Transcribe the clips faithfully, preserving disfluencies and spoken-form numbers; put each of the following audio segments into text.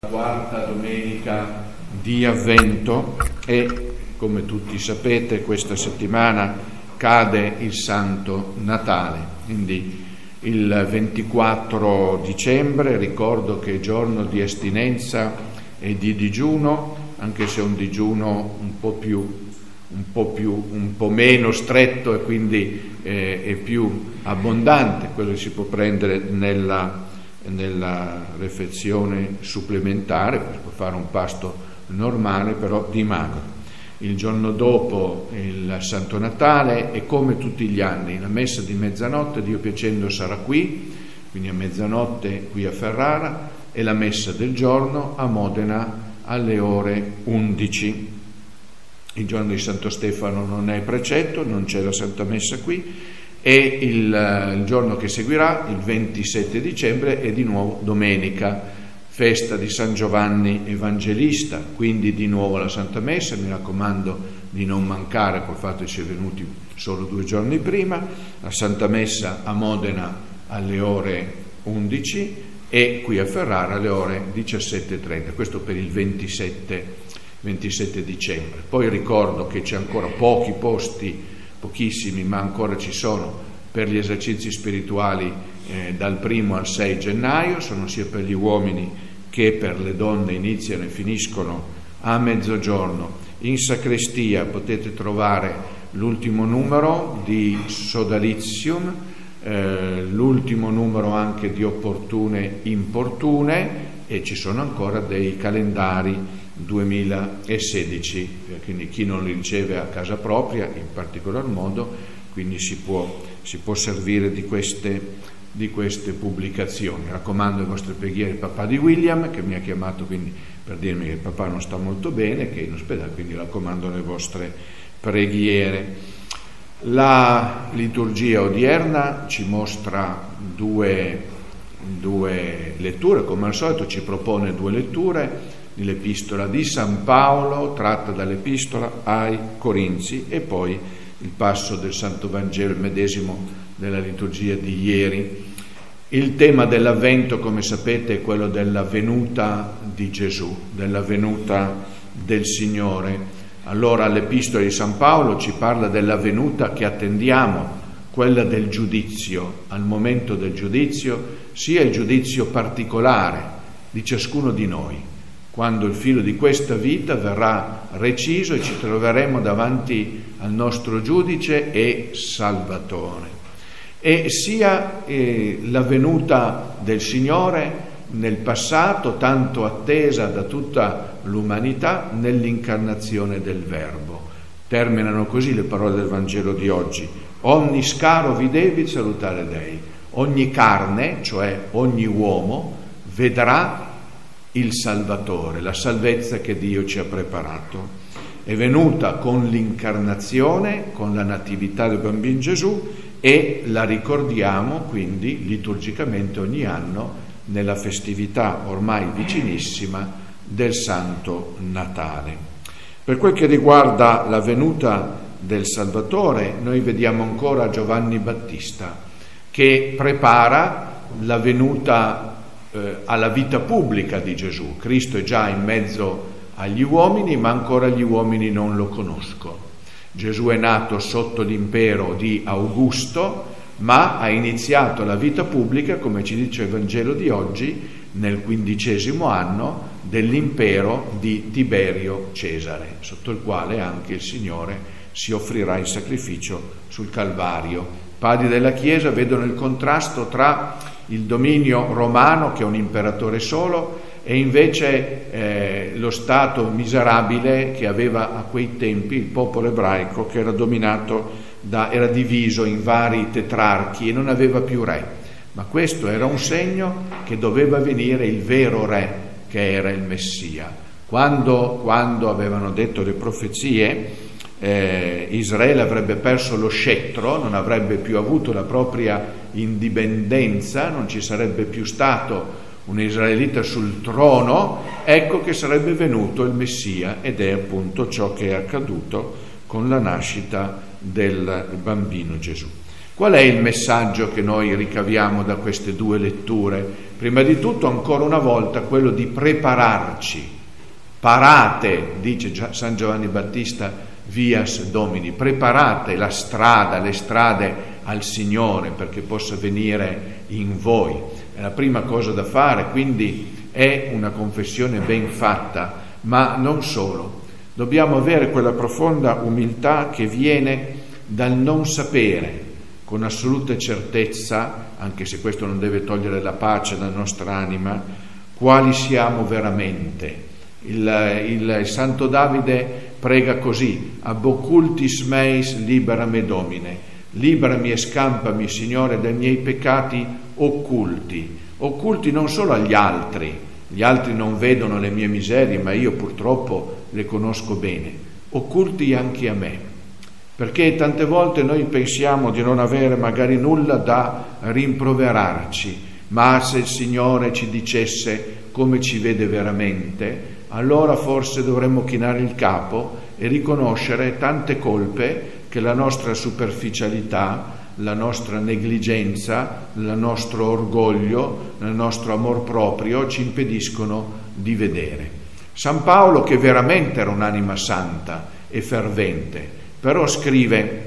Quarta domenica di Avvento e, come tutti sapete, questa settimana cade il Santo Natale, quindi il ventiquattro dicembre, ricordo che è giorno di astinenza e di digiuno, anche se è un digiuno un po' più, un po' più, un po' meno stretto e quindi eh, è più abbondante, quello che si può prendere nella nella refezione supplementare, per fare un pasto normale però dimagro. Il giorno dopo il Santo Natale e come tutti gli anni la messa di mezzanotte, Dio piacendo sarà qui, quindi a mezzanotte qui a Ferrara, e la messa del giorno a Modena alle ore undici. Il giorno di Santo Stefano non è precetto, non c'è la Santa Messa qui, e il, il giorno che seguirà, il ventisette dicembre, è di nuovo domenica, festa di San Giovanni Evangelista, quindi di nuovo la Santa Messa. Mi raccomando di non mancare col fatto di essere venuti solo due giorni prima, la Santa Messa a Modena alle ore undici e qui a Ferrara alle ore diciassette e trenta, questo per il ventisette dicembre. Poi ricordo che c'è ancora pochi posti, pochissimi, ma ancora ci sono, per gli esercizi spirituali eh, dal primo al sei gennaio, sono sia per gli uomini che per le donne, iniziano e finiscono a mezzogiorno. In sacrestia potete trovare l'ultimo numero di Sodalizium, eh, l'ultimo numero anche di Opportune Importune, e ci sono ancora dei calendari duemilasedici, quindi chi non li riceve a casa propria in particolar modo, quindi si può, si può servire di queste, di queste pubblicazioni. Raccomando le vostre preghiere al papà di William, che mi ha chiamato quindi per dirmi che il papà non sta molto bene, che è in ospedale, quindi raccomando le vostre preghiere. La liturgia odierna ci mostra due, due letture, come al solito ci propone due letture, l'epistola di San Paolo tratta dall'epistola ai Corinzi e poi il passo del Santo Vangelo, il medesimo della liturgia di ieri. Il tema dell'Avvento, come sapete, è quello della venuta di Gesù, della venuta del Signore. Allora l'epistola di San Paolo ci parla della venuta che attendiamo, quella del giudizio, al momento del giudizio, sia il giudizio particolare di ciascuno di noi, quando il filo di questa vita verrà reciso e ci troveremo davanti al nostro giudice e Salvatore, e sia eh, la venuta del Signore nel passato, tanto attesa da tutta l'umanità, nell'incarnazione del Verbo. Terminano così le parole del Vangelo di oggi: ogni scaro videvi salutare Dei, ogni carne, cioè ogni uomo, vedrà il Salvatore, la salvezza che Dio ci ha preparato. È venuta con l'incarnazione, con la natività del bambino Gesù, e la ricordiamo quindi liturgicamente ogni anno nella festività ormai vicinissima del Santo Natale. Per quel che riguarda la venuta del Salvatore, noi vediamo ancora Giovanni Battista che prepara la venuta Eh, alla vita pubblica di Gesù. Cristo è già in mezzo agli uomini, ma ancora gli uomini non lo conoscono. Gesù è nato sotto l'impero di Augusto, ma ha iniziato la vita pubblica, come ci dice il Vangelo di oggi, nel quindicesimo anno dell'impero di Tiberio Cesare, sotto il quale anche il Signore si offrirà in sacrificio sul Calvario. I padri della Chiesa vedono il contrasto tra il dominio romano, che è un imperatore solo, e invece eh, lo stato miserabile che aveva a quei tempi il popolo ebraico, che era dominato da, era diviso in vari tetrarchi e non aveva più re. Ma questo era un segno che doveva venire il vero re, che era il Messia. Quando, quando avevano detto le profezie, Eh, Israele avrebbe perso lo scettro, non avrebbe più avuto la propria indipendenza, non ci sarebbe più stato un israelita sul trono, ecco che sarebbe venuto il Messia, ed è appunto ciò che è accaduto con la nascita del bambino Gesù. Qual è il messaggio che noi ricaviamo da queste due letture Prima di tutto, ancora una volta, quello di prepararci. Parate, dice San Giovanni Battista, vias Domini, preparate la strada, le strade al Signore perché possa venire in voi. È la prima cosa da fare, quindi è una confessione ben fatta, ma non solo. Dobbiamo avere quella profonda umiltà che viene dal non sapere, con assoluta certezza, anche se questo non deve togliere la pace dalla nostra anima, quali siamo veramente. Il, il, il Santo Davide prega così: ab occultis meis libera me Domine, liberami e scampami, Signore, dai miei peccati occulti. Occulti non solo agli altri, gli altri non vedono le mie miserie, ma io purtroppo le conosco bene, occulti anche a me, perché tante volte noi pensiamo di non avere magari nulla da rimproverarci, ma se il Signore ci dicesse come ci vede veramente, allora forse dovremmo chinare il capo e riconoscere tante colpe che la nostra superficialità, la nostra negligenza, il nostro orgoglio, il nostro amor proprio ci impediscono di vedere. San Paolo, che veramente era un'anima santa e fervente, però scrive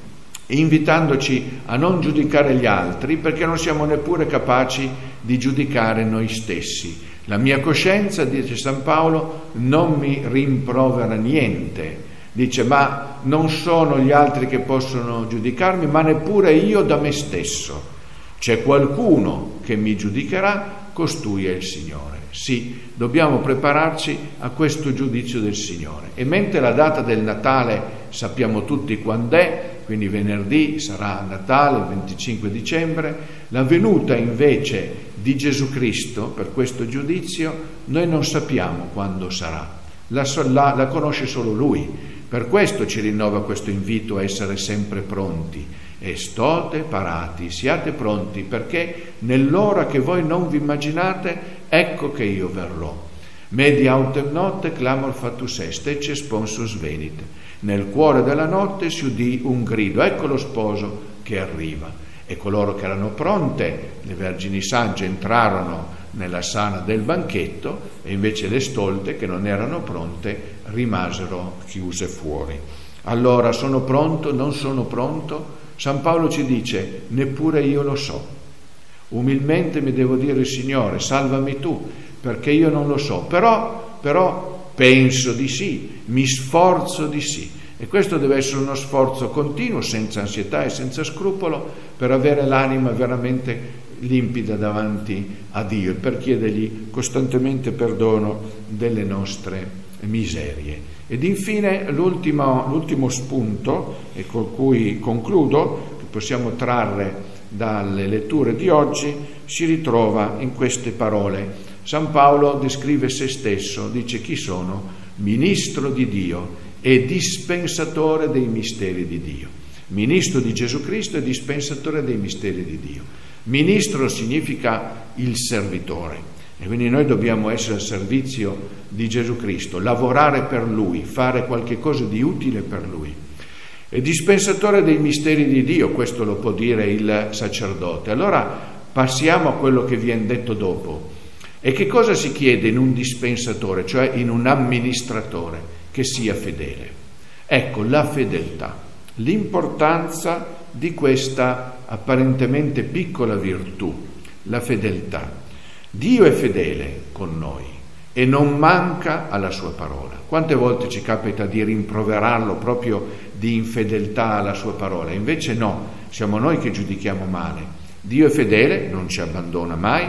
invitandoci a non giudicare gli altri perché non siamo neppure capaci di giudicare noi stessi. La mia coscienza, dice San Paolo, non mi rimprovera niente. Dice, ma non sono gli altri che possono giudicarmi, ma neppure io da me stesso. C'è qualcuno che mi giudicherà, costui è il Signore. Sì, dobbiamo prepararci a questo giudizio del Signore. E mentre la data del Natale sappiamo tutti quando è, quindi venerdì sarà Natale, il venticinque dicembre, la venuta invece di Gesù Cristo per questo giudizio noi non sappiamo quando sarà, la, la, la conosce solo Lui. Per questo ci rinnova questo invito a essere sempre pronti. E stote parati, siate pronti, perché nell'ora che voi non vi immaginate, ecco che io verrò. Media autem notte clamor fatus est, ecce sponsus venit. Nel cuore della notte si udì un grido, ecco lo sposo che arriva. E coloro che erano pronte, le vergini sagge, entrarono nella sala del banchetto, e invece le stolte che non erano pronte rimasero chiuse fuori. Allora, sono pronto, non sono pronto? San Paolo ci dice, neppure io lo so. Umilmente mi devo dire, Signore, salvami tu, perché io non lo so, però, però penso di sì, mi sforzo di sì. E questo deve essere uno sforzo continuo, senza ansietà e senza scrupolo, per avere l'anima veramente limpida davanti a Dio e per chiedergli costantemente perdono delle nostre miserie. Ed infine l'ultimo, l'ultimo spunto, e con cui concludo, che possiamo trarre dalle letture di oggi, si ritrova in queste parole. San Paolo descrive se stesso, dice: chi sono? Ministro di Dio e dispensatore dei misteri di Dio. Ministro di Gesù Cristo e dispensatore dei misteri di Dio. Ministro significa il servitore, e quindi noi dobbiamo essere al servizio di Gesù Cristo, lavorare per Lui, fare qualche cosa di utile per Lui. E dispensatore dei misteri di Dio, questo lo può dire il sacerdote. Allora passiamo a quello che viene detto dopo. E che cosa si chiede in un dispensatore, cioè in un amministratore? Che sia fedele. Ecco la fedeltà, l'importanza di questa apparentemente piccola virtù, la fedeltà. Dio è fedele con noi e non manca alla sua parola. Quante volte ci capita di rimproverarlo proprio di infedeltà alla sua parola? Invece no, siamo noi che giudichiamo male. Dio è fedele, non ci abbandona mai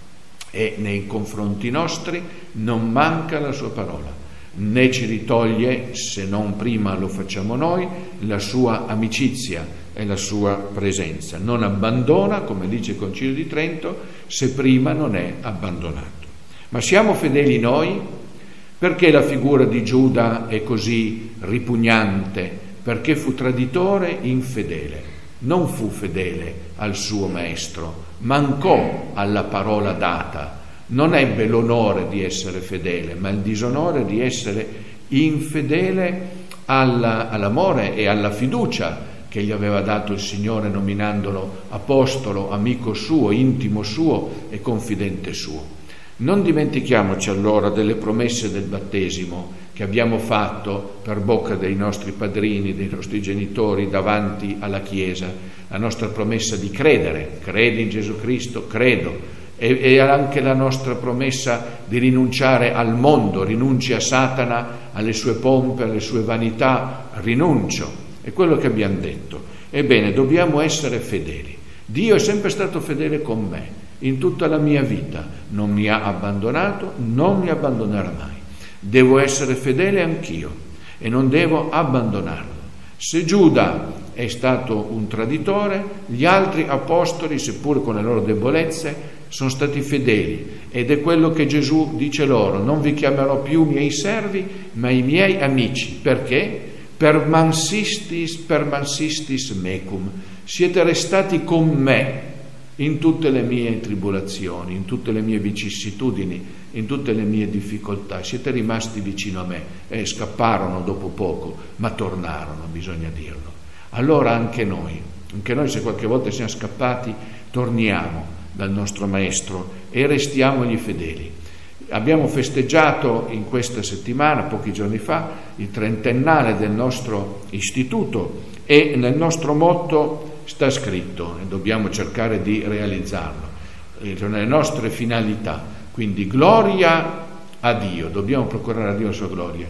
e nei confronti nostri non manca la sua parola. Né ci ritoglie, se non prima lo facciamo noi, la sua amicizia e la sua presenza. Non abbandona, come dice il Concilio di Trento, se prima non è abbandonato. Ma siamo fedeli noi? Perché la figura di Giuda è così ripugnante? Perché fu traditore, infedele. Non fu fedele al suo maestro, mancò alla parola data. Non ebbe l'onore di essere fedele, ma il disonore di essere infedele alla, all'amore e alla fiducia che gli aveva dato il Signore nominandolo apostolo, amico suo, intimo suo e confidente suo. Non dimentichiamoci allora delle promesse del battesimo che abbiamo fatto per bocca dei nostri padrini, dei nostri genitori davanti alla Chiesa, la nostra promessa di credere, credi in Gesù Cristo, credo, e, e anche la nostra promessa di rinunciare al mondo, rinunci a Satana, alle sue pompe, alle sue vanità, rinuncio, è quello che abbiamo detto. Ebbene, dobbiamo essere fedeli. Dio è sempre stato fedele con me. In tutta la mia vita non mi ha abbandonato, non mi abbandonerà mai. Devo essere fedele anch'io e non devo abbandonarlo. Se Giuda è stato un traditore, gli altri apostoli, seppur con le loro debolezze, sono stati fedeli, ed è quello che Gesù dice loro: non vi chiamerò più miei servi, ma i miei amici. Perché? Per mansistis, per mansistis mecum. Siete restati con me in tutte le mie tribolazioni, in tutte le mie vicissitudini, in tutte le mie difficoltà. Siete rimasti vicino a me. Eh, scapparono dopo poco, ma tornarono, bisogna dirlo. Allora anche noi, anche noi se qualche volta siamo scappati, torniamo dal nostro Maestro e restiamogli fedeli. Abbiamo festeggiato in questa settimana, pochi giorni fa, il trentennale del nostro istituto, e nel nostro motto sta scritto, e dobbiamo cercare di realizzarlo, le nostre finalità, quindi gloria a Dio, dobbiamo procurare a Dio la sua gloria,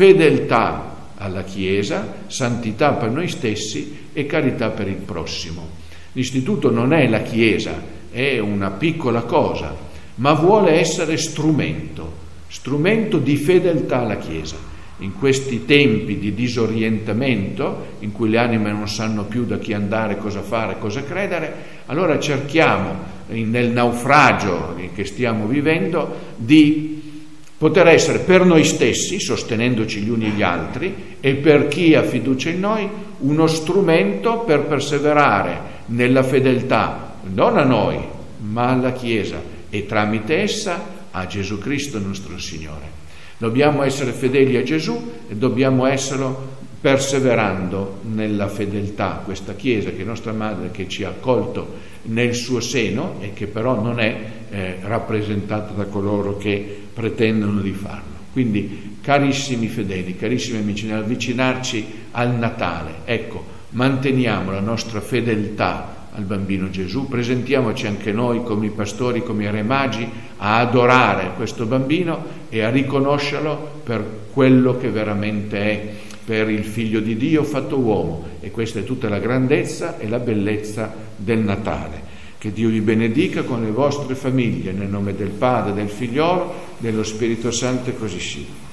fedeltà alla Chiesa, santità per noi stessi e carità per il prossimo. L'istituto non è la Chiesa, è una piccola cosa, ma vuole essere strumento, strumento di fedeltà alla Chiesa. In questi tempi di disorientamento, in cui le anime non sanno più da chi andare, cosa fare, cosa credere, allora cerchiamo, nel naufragio che stiamo vivendo, di poter essere per noi stessi, sostenendoci gli uni gli altri, e per chi ha fiducia in noi, uno strumento per perseverare nella fedeltà, non a noi, ma alla Chiesa, e tramite essa a Gesù Cristo nostro Signore. Dobbiamo essere fedeli a Gesù e dobbiamo esserlo perseverando nella fedeltà a questa Chiesa, che è nostra madre, che ci ha accolto nel suo seno e che però non è eh, rappresentata da coloro che pretendono di farlo. Quindi, carissimi fedeli, carissimi amici, nell'avvicinarci al Natale, ecco, manteniamo la nostra fedeltà al bambino Gesù, presentiamoci anche noi come i pastori, come i re magi, a adorare questo bambino e a riconoscerlo per quello che veramente è, per il Figlio di Dio fatto uomo. E questa è tutta la grandezza e la bellezza del Natale. Che Dio vi benedica con le vostre famiglie, nel nome del Padre, del Figliolo, dello Spirito Santo, e così sia.